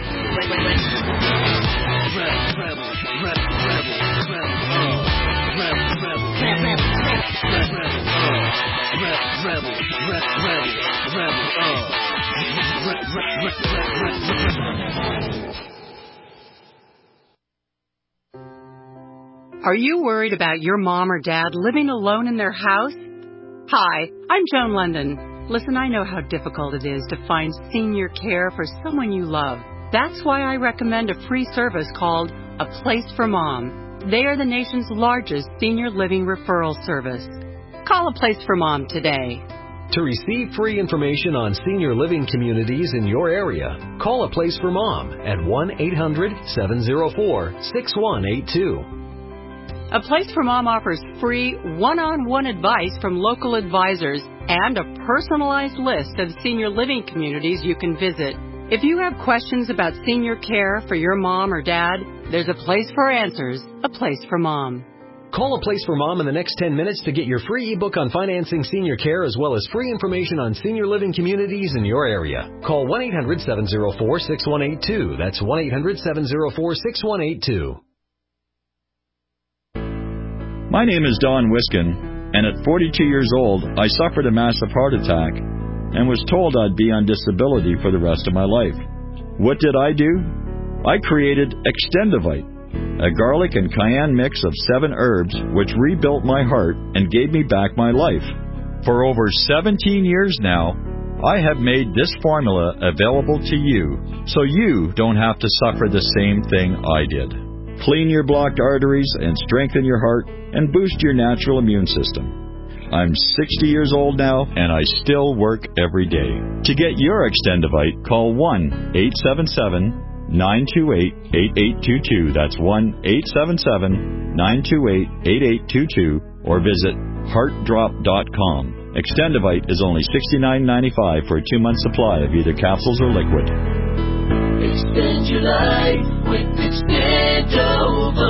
[SPEAKER 19] Rebel, rebel, rebel,
[SPEAKER 20] Are you worried about your mom or dad living alone in their house? Hi, I'm Joan London. Listen, I know how difficult it is to find senior care for someone you love. That's why I recommend a free service called A Place for Mom. They are the nation's largest senior living referral service. Call A Place for Mom today.
[SPEAKER 21] To receive free information on senior living communities in your area, call A Place for Mom at one eight hundred seven oh four six one eight two.
[SPEAKER 20] A Place for Mom offers free one-on-one advice from local advisors and a personalized list of senior living communities you can visit. If you have questions about senior care for your mom or dad, there's a place for answers, A Place for Mom.
[SPEAKER 21] Call A Place for Mom in the next ten minutes to get your free ebook on financing senior care as well as free information on senior living communities in your area. Call one eight hundred seven oh four six one eight two. That's one eight hundred seven oh four six one eight two.
[SPEAKER 22] My name is Don Wiskin, and at forty-two years old, I suffered a massive heart attack and was told I'd be on disability for the rest of my life. What did I do? I created Extendivite, a garlic and cayenne mix of seven herbs which rebuilt my heart and gave me back my life. For over seventeen years now, I have made this formula available to you so you don't have to suffer the same thing I did. clean your blocked arteries, and strengthen your heart, and boost your natural immune system. I'm sixty years old now, and I still work every day. To get your Extendivite, call one eight seven seven, nine two eight, eight eight two two. That's one eight seven seven, nine two eight, eight eight two two, or visit heart drop dot com. Extendivite is only sixty-nine ninety-five for a two-month supply of either capsules or liquid.
[SPEAKER 3] Extend your life with Extendovite.